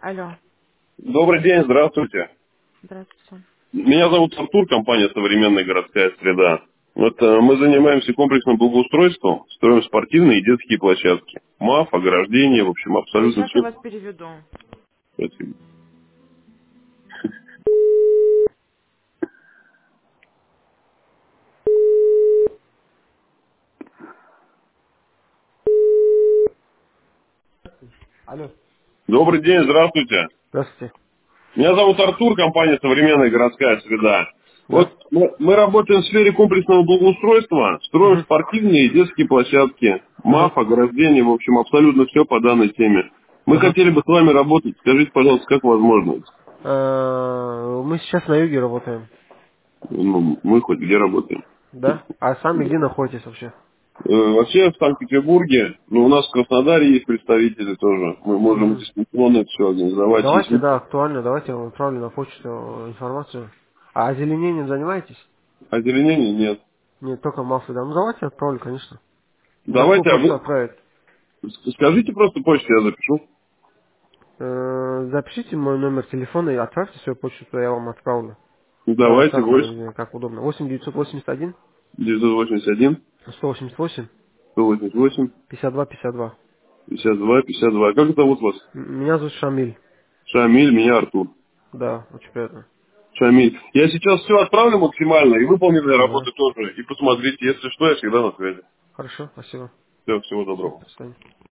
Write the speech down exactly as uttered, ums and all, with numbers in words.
Алло, Добрый день, здравствуйте. здравствуйте. Меня зовут Артур, компания «Современная городская среда». Вот э, мы занимаемся комплексным благоустройством, строим спортивные и детские площадки. МАФ, ограждение, в общем, Ой, абсолютно сейчас я все. вас переведу. Спасибо. Алло. Добрый день, здравствуйте. Здравствуйте. Меня зовут Артур, компания «Современная городская среда». Вот Да? мы, мы работаем в сфере комплексного благоустройства, строим Угу. спортивные и детские площадки, Угу. МАФ, ограждение, в общем, абсолютно все по данной теме. Мы Угу. хотели бы с вами работать. Скажите, пожалуйста, как возможно? Э, Мы сейчас на юге работаем. Ну, мы хоть где работаем? Да? А сами где находитесь вообще? Э, Вообще в Санкт-Петербурге, ну у нас в Краснодаре есть представители тоже. Мы можем Угу. дистанционно это все организовать. Давайте, Если да, актуально, давайте я вам отправлю на почту информацию. А озеленением занимаетесь? озеленения нет. Нет, только мафы, да. Ну давайте отправлю, конечно. На какую Давайте, а почту вы отправить? с- скажите просто почту, я запишу. Э, Запишите мой номер телефона и отправьте свою почту, то я вам отправлю. На Давайте WhatsApp, восемь или как удобно. восемь девятьсот восемьдесят один девятьсот восемьдесят один сто восемьдесят восемь сто восемьдесят восемь пятьдесят два пятьдесят два. пятьдесят два пятьдесят два. Как зовут вас? М, Меня зовут Шамиль. Шамиль, меня Артур. Да, очень приятно. Шамиль. Я сейчас все отправлю максимально, и выполненные Ага. работы тоже. И посмотрите, если что, я всегда на связи. Хорошо, спасибо. Все, всего Все, доброго. до свидания.